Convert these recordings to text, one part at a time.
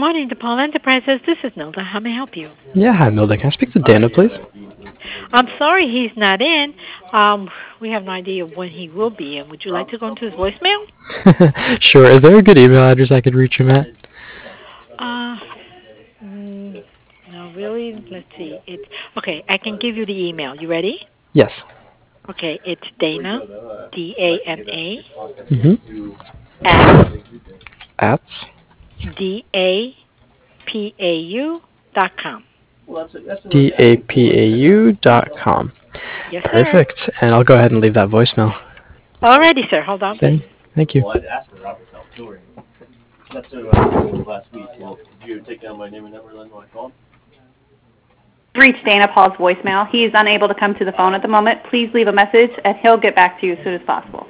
morning, DePaul Enterprises. This is Nilda. How may I help you? Yeah, hi, Milda. Can I speak to Dana, please? I'm sorry he's not in. We have no idea when he will be in. Would you like to go into his voicemail? Sure. Is there a good email address I could reach him at? Uh, no, really. Let's see. It's okay. I can give you the email. You ready? Yes. Okay. It's Dana, DANA, Mm-hmm. at At? DAPAU.com. DAPAU.com. Yes, sir. Perfect. And I'll go ahead and leave that voicemail. Alrighty, sir. Hold on, please. Thank you. Reached Dana Paul's voicemail. He is unable to come to the phone at the moment. Please leave a message, and he'll get back to you as soon as possible.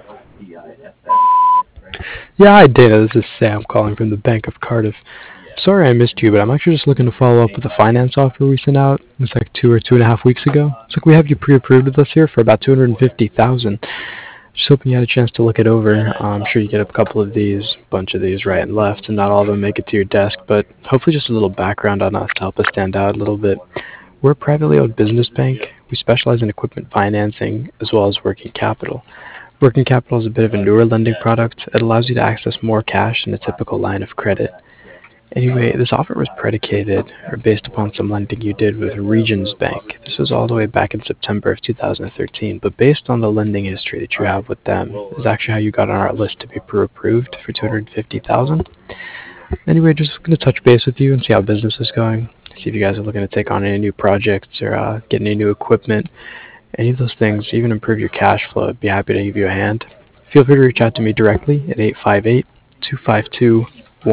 Yeah, hi, Dana. This is Sam calling from the Bank of Cardiff. Sorry I missed you, but I'm actually just looking to follow up with a finance offer we sent out. It's like 2.5 weeks ago. It's like we have you pre-approved with us here for about $250,000. Just hoping you had a chance to look it over. I'm sure you get a couple of these, bunch of these right and left, and not all of them make it to your desk, but hopefully just a little background on us to help us stand out a little bit. We're a privately owned business bank. We specialize in equipment financing as well as working capital. Working capital is a bit of a newer lending product. It allows you to access more cash than a typical line of credit. Anyway, this offer was predicated or based upon some lending you did with Regions Bank. This was all the way back in September of 2013, but based on the lending history that you have with them, is actually how you got on our list to be pre-approved for $250,000. Anyway, just going to touch base with you and see how business is going. See if you guys are looking to take on any new projects or get any new equipment. Any of those things, even improve your cash flow. I'd be happy to give you a hand. Feel free to reach out to me directly at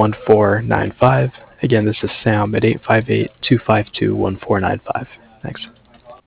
858-252-1495. Again, this is Sam at 858-252-1495. Thanks.